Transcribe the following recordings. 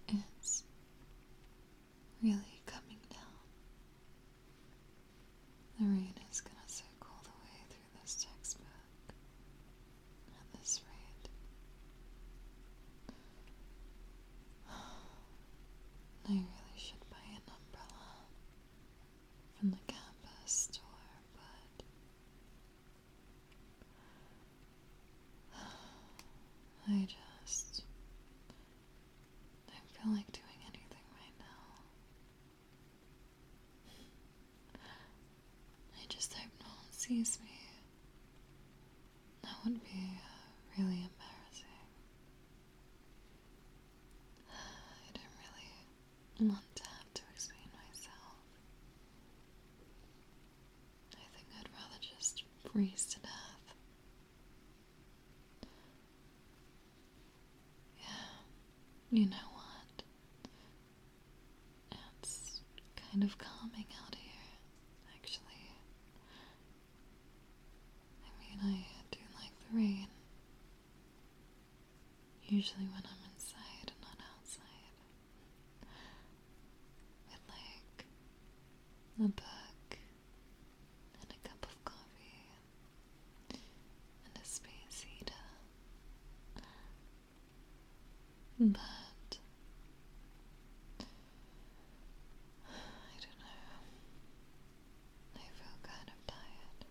It's really coming down. The rain is gonna soak all the way through this textbook at this rate. I really should buy an umbrella from the campus store, but I just don't feel like doing anything right now. I just hope no one sees me. That would be really embarrassing. I don't really want to have to explain myself. I think I'd rather just freeze to death. Yeah, you know what? It's kind of calming out here, actually. I mean, I do like the rain. Usually when I'm inside and not outside. With like a book and a cup of coffee and a space heater. But I don't know. I feel kind of tired.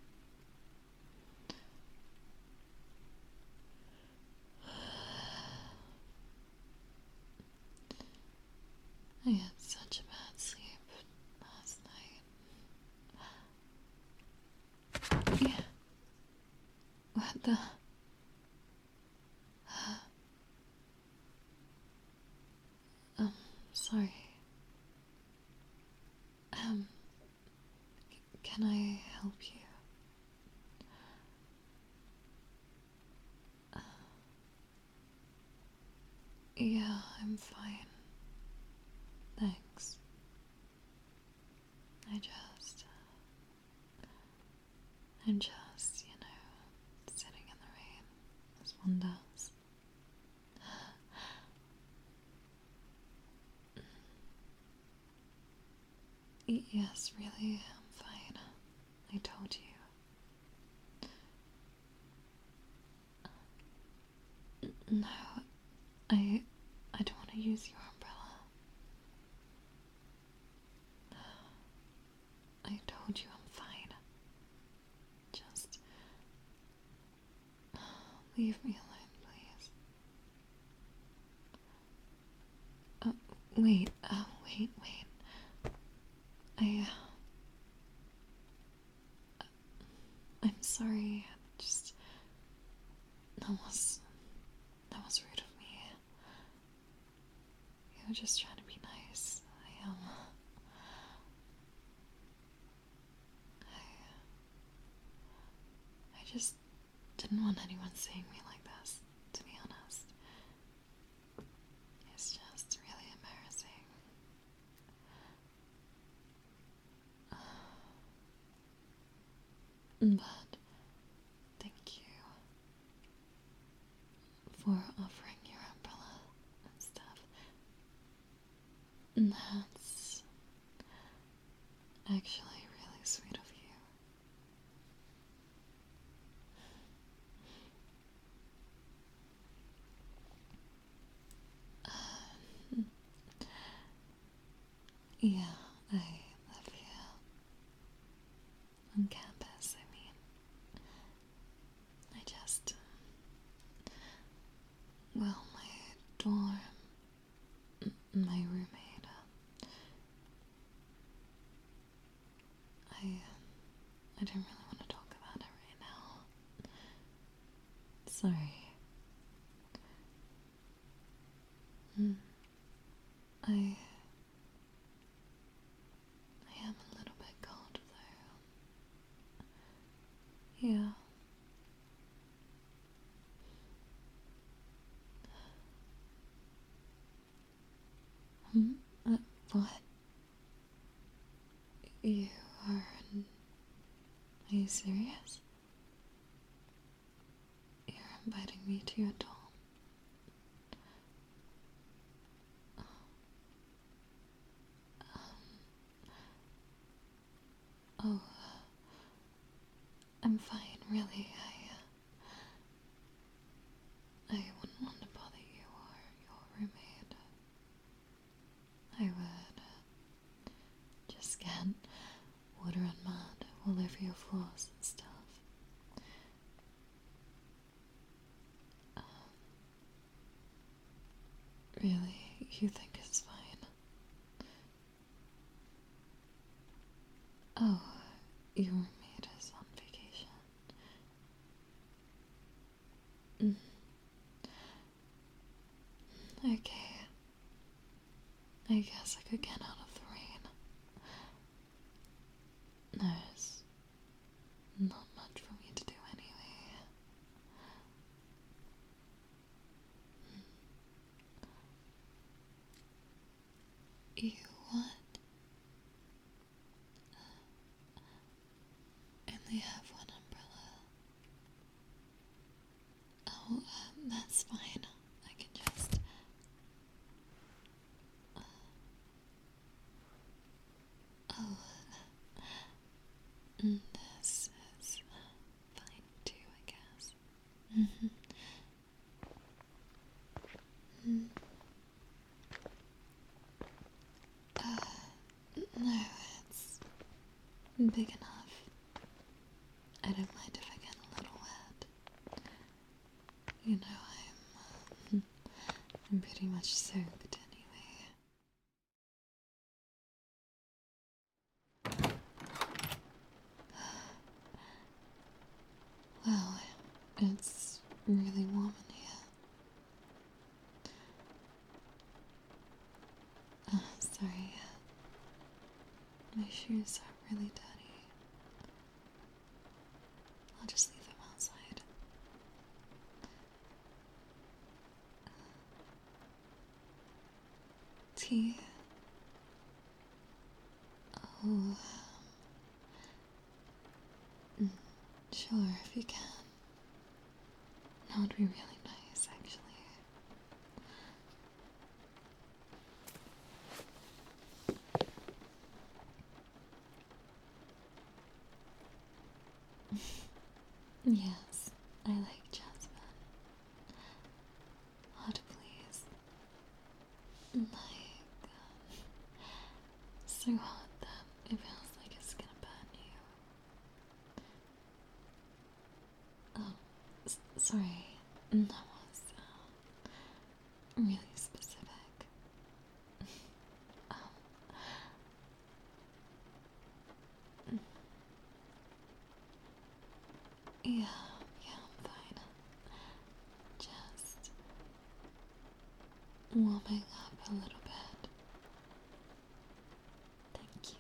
I had such a bad sleep last night. Yeah. What the? Sorry. Can I help you? Yeah, I'm fine. Thanks. I'm just, sitting in the rain, as one does. Yes, really, I'm fine. I told you. No, I don't want to use your umbrella. I told you I'm fine. Just leave me alone, please. Wait. I, I'm sorry. Just, that was rude of me. You were just trying to be nice. I just didn't want anyone seeing me like this, to be honest. It's just really embarrassing. But thank you for offering your umbrella and stuff. That's actually really sweet of you. Yeah, I live here on campus, I mean. Well, my dorm, my roommate, I don't really want to talk about it right now. Sorry. I am a little bit cold though. Yeah. Hmm? What? You are... Are you serious? You're inviting me to your dorm? really, I wouldn't want to bother you or your roommate. I would just get water and mud all over your floors and stuff. Really, you think it's fine? Oh, your roommate is on vacation. Okay. I guess I could get out of the rain. There's not much for me to do anyway. You what? I only have one umbrella. Oh, that's fine. I can just... oh, this is fine too, I guess. No, it's big enough. I don't mind if I get a little wet. You know, I'm pretty much soaked anyway. Well, it's really warm in here. Sorry. My shoes are really dirty. I'll just leave them outside. Tea? Oh, sure, if you can. That would be really nice, actually. Yes, I like jasmine. Hot, please. Like, so hot that it feels like it's gonna burn you. Oh, sorry. That was, really specific. Yeah, I'm fine. Just warming up a little bit. Thank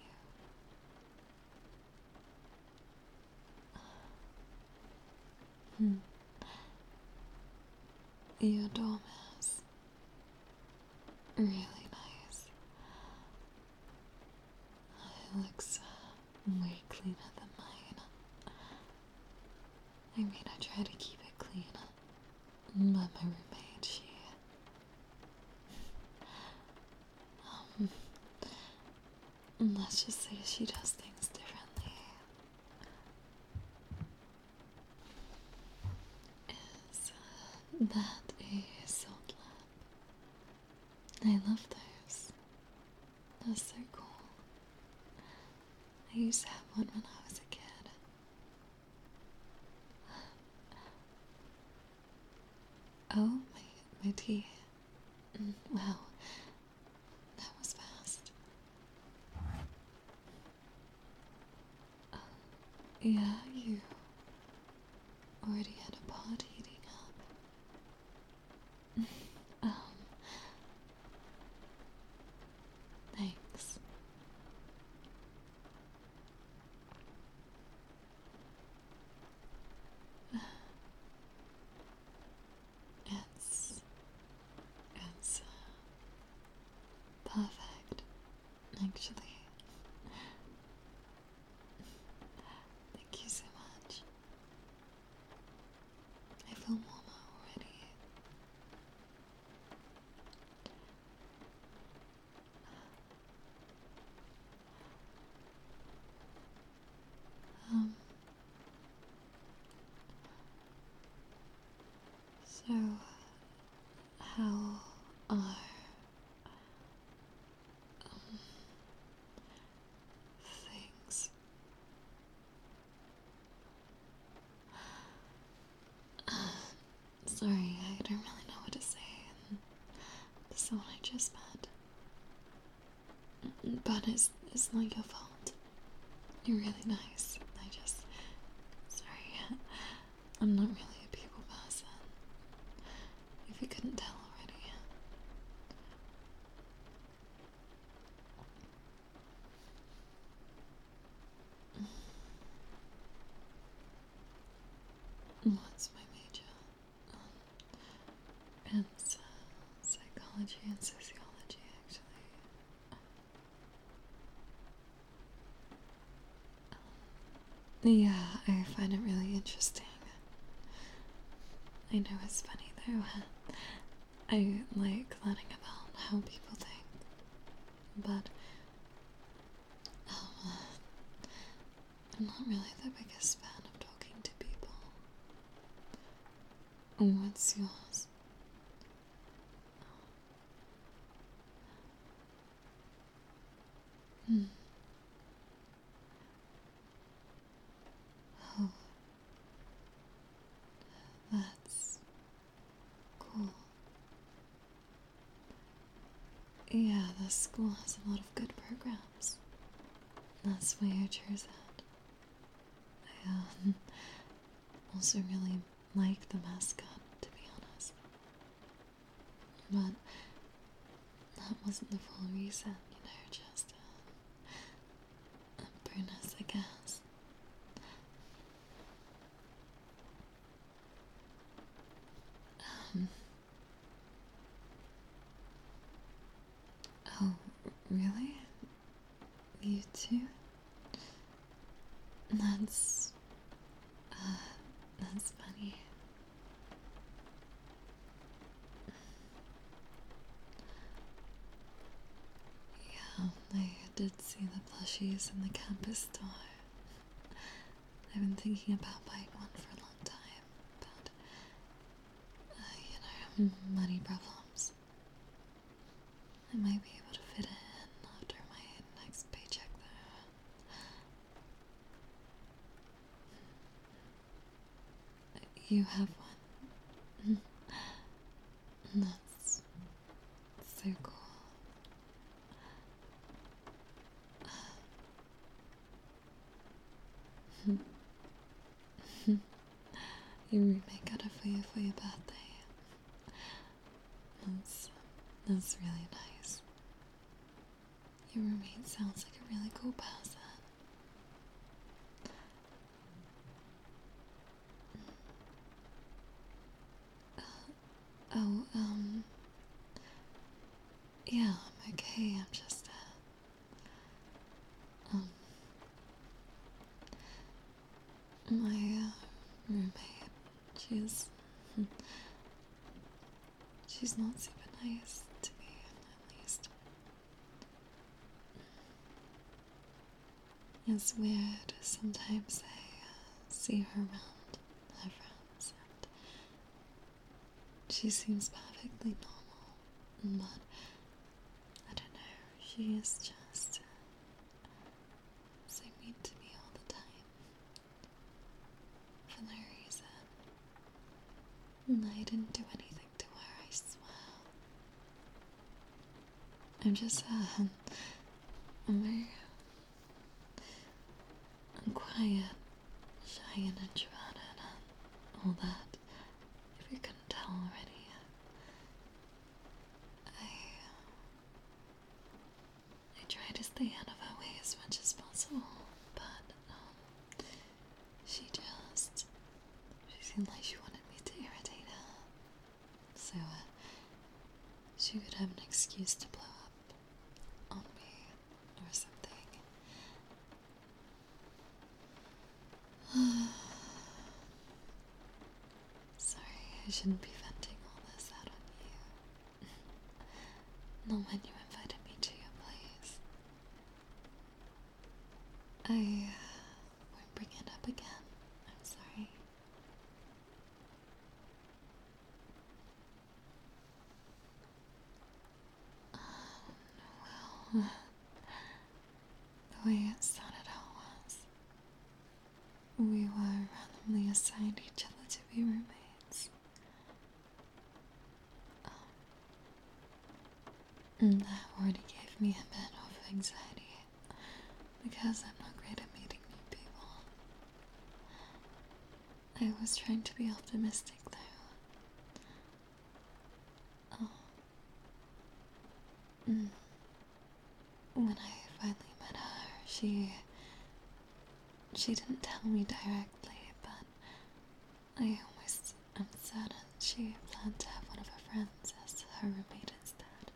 you. Your dorm is really nice. It looks way cleaner than mine. I mean, I try to keep it clean, but my roommate, let's just say she does things differently. Is that a salt lamp? I love those. They're so cool. I used to have one when I was a kid. Oh, my tea. Wow, that was fast. Yeah, you already had a pot heating up. Thanks. It's perfect, actually. Thank you so much. I feel warmer already. just met. But it's not your fault. You're really nice. Sorry, I'm not really a people person. If you couldn't tell already. What's my major? It's psychology and sociology, actually. Yeah, I find it really interesting. I know it's funny though. I like learning about how people think, but I'm not really the biggest fan of talking to people. What's yours? Hmm. Oh, that's cool. Yeah, the school has a lot of good programs. That's why I chose it. I also really like the mascot, to be honest. But that wasn't the full reason, just a bonus, I guess. Um, oh, really? You too? That's, that's funny. Yeah, I did see the plushies in the campus store. I've been thinking about buying one for a long time, but, money problems. I might be able to fit it in after my next paycheck, though. You have one. That's so cool. Your roommate got it for you for your birthday. That's really nice. Your roommate sounds like a really cool person. Oh, yeah, I'm okay. I'm just, my, roommate, she's, she's not super nice to me, at least. It's weird. Sometimes I see her around her friends, and she seems perfectly normal, but I don't know, she is just so mean to me all the time, for no reason. And I didn't do anything to her, I swear. I'm just, I'm quiet, shy and introverted, and all that, if you couldn't tell already. I try to stay out of her way as much as possible, but, she seemed like she wanted me to irritate her, so, she would have an excuse to blow up on me, or something. Sorry, I shouldn't be venting all this out on you. Not when you invited me to your place. I won't bring it up again. I'm sorry. Well, the way it started out was we were randomly assigned each other to be roommates. That already gave me a bit of anxiety because I'm not great at meeting new people. I was trying to be optimistic though. Oh. When I finally met her, she didn't tell me directly, but I almost am certain she planned to have one of her friends as her roommate instead.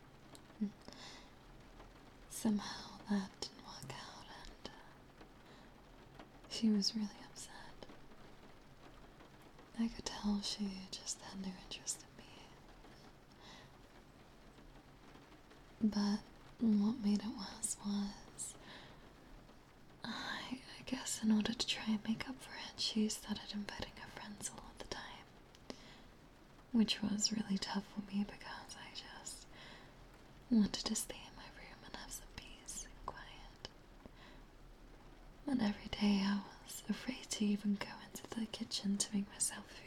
Somehow that didn't work out, and she was really upset. I could tell she just had no interest in me. But what made it worse was, I guess in order to try and make up for it, she started inviting her friends all of the time. Which was really tough for me because I just wanted to stay in my room and have some peace and quiet. But every day I was afraid to even go into the kitchen to make myself food.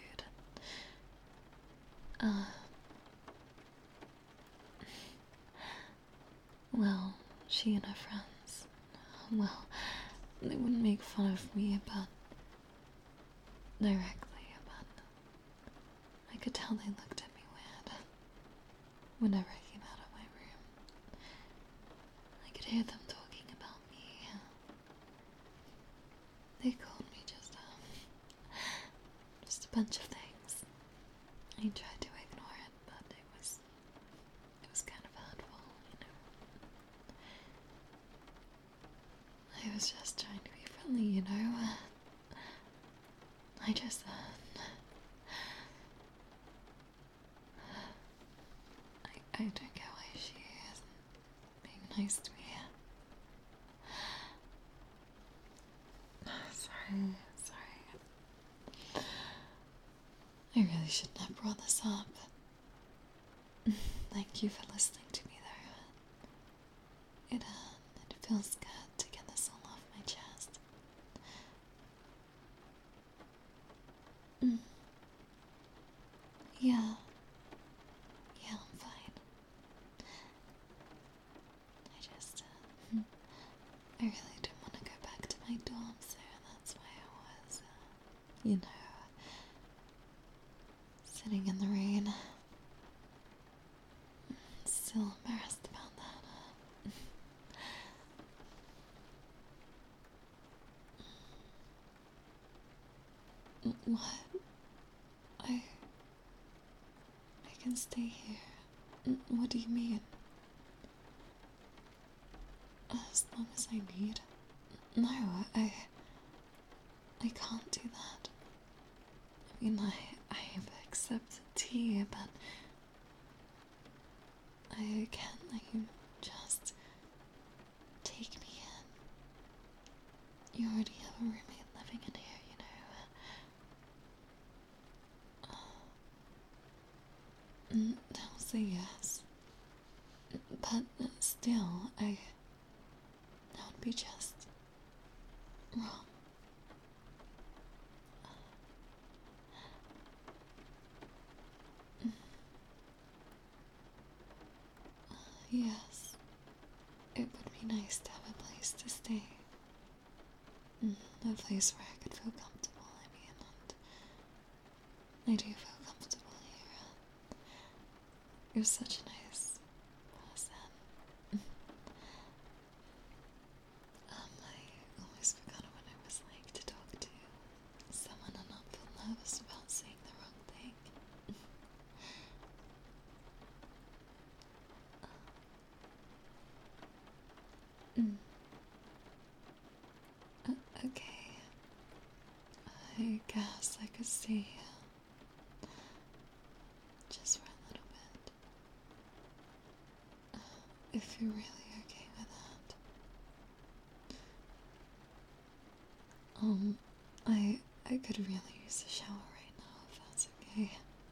Well, she and her friends, well, they wouldn't make fun of me, but directly, but I could tell they looked at me weird whenever I came out of my room. I could hear them talking about me. They called me just a bunch of things. I tried to ignore it, but it was kind of hurtful, you know. I was just trying to be friendly, you know. I just, I don't get why she isn't being nice to me. Sorry. I really shouldn't have brought this up. Thank you for listening to me though. It feels good to get this all off my chest. Yeah, I'm fine. I really didn't want to go back to my dorm, so that's why I was, sitting in the rain. Still embarrassed about that. What? I can stay here. What do you mean? As long as I need. No, I can't do that. I mean, I've accepted tea, but I can't let you just take me in. You already have a roommate living in here, you know. I'll say yes. But still, that would be just wrong. Yes, it would be nice to have a place to stay. A place where I could feel comfortable, and I do feel comfortable here. You're such a nice person. I always forgot what it was like to talk to someone and not feel nervous about saying the wrong thing. Okay. I guess I could stay here. Just for a little bit. If you're really okay with that. I could really use a shower right now if that's okay.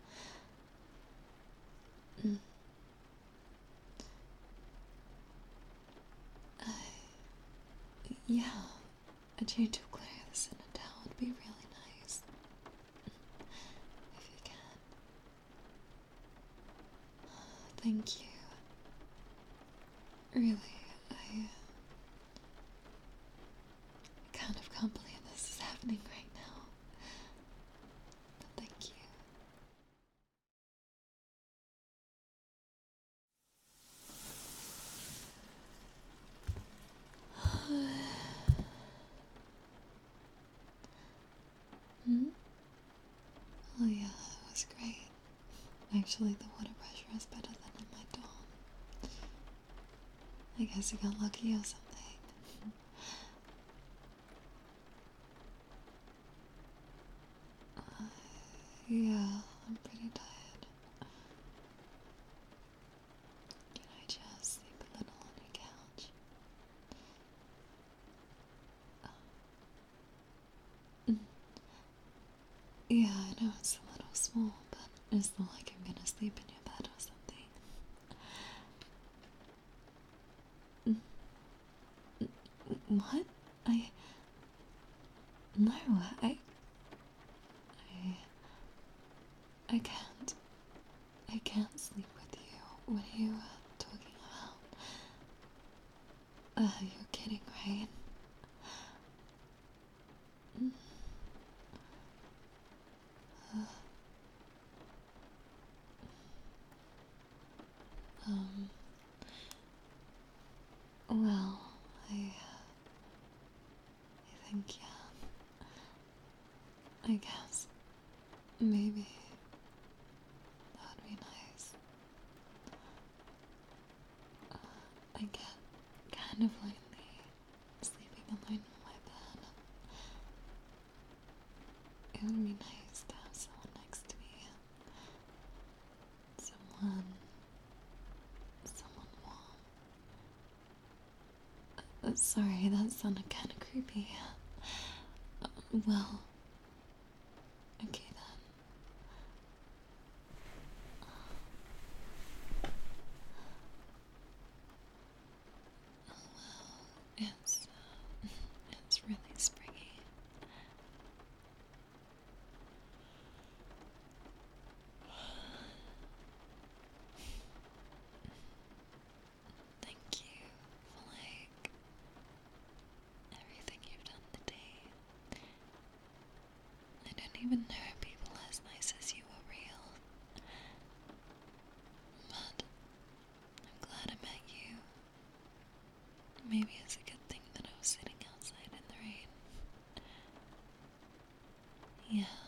Yeah, a change of clothes and a towel would be really nice. If you can. Thank you. Really, I kind of can't believe this is happening right now. But thank you. Hmm? Oh yeah, it was great. Actually, the water pressure is better than in my dorm. I guess you got lucky or something. Yeah, I'm pretty tired. Can I just sleep a little on your couch? Mm. Yeah, I know it's a little small, but it's not like I'm gonna sleep in your bed or something. What? No, I, I can't. I can't sleep with you. What are you talking about? You're kidding, right? Mm. Um, well, I think, yeah, I guess, maybe that would be nice. I get kind of lonely sleeping alone in my bed. It would be nice to have someone next to me. Someone warm. Sorry, that sounded kind of creepy. Well, okay then. It's, it's really springy. Thank you for, everything you've done today. I don't even know people as nice as you are real. But I'm glad I met you. Maybe it's a good thing that I was sitting outside in the rain. Yeah.